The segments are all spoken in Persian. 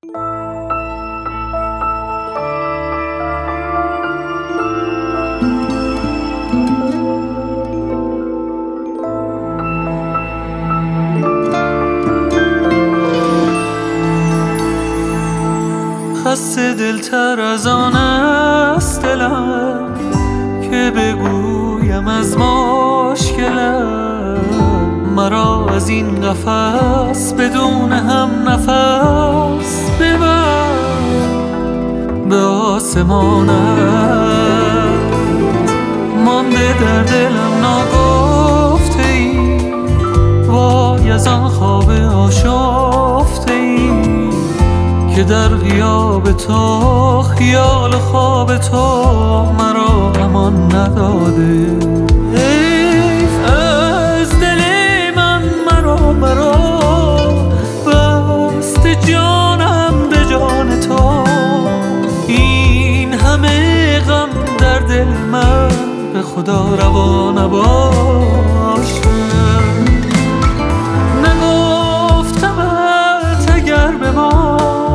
خسته دلتر از آن است دلم که بگویم از مشکلم. مرا از این قفس بدون هم نفس ببر به آسمانت. مانده در دلم ناگفته ای، وای از آن خواب آشفته ای که در غیاب تو خیال خواب تو مرا امان نداده. حیف از دل من مرا بست جانم به جان تو. این همه غم در دل من به خدا روا نباشه. نگفتمت اگر به ما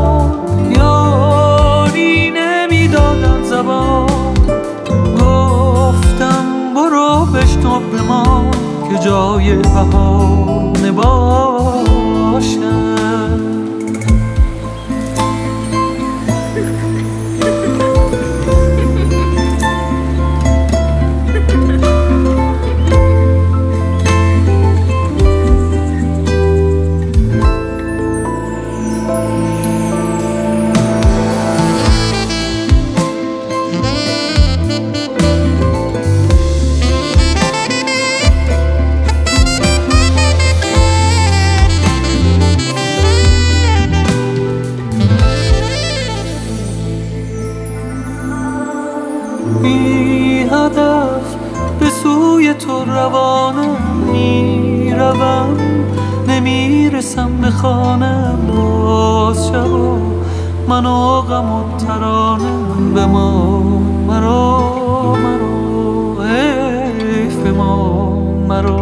بشنو به ما که جای بهانه باشه. بی هدف به سوی تو روانم میروم، نمیرسم به خانم. باز شب و من و غم و ترانم به ما مرا حیف به ما مرا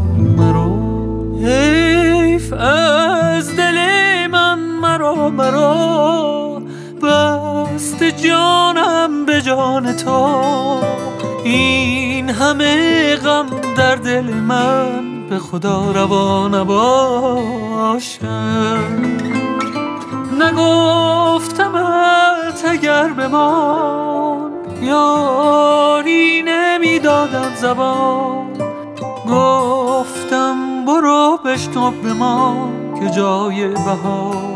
حیف از دل من مرا بست جانم به جان تو. این همه غم در دل من به خدا روا نباشه. نگفتمت اگر بمان یاری نمیدادم زبان. گفتم برو بشنو به ما که جای بهار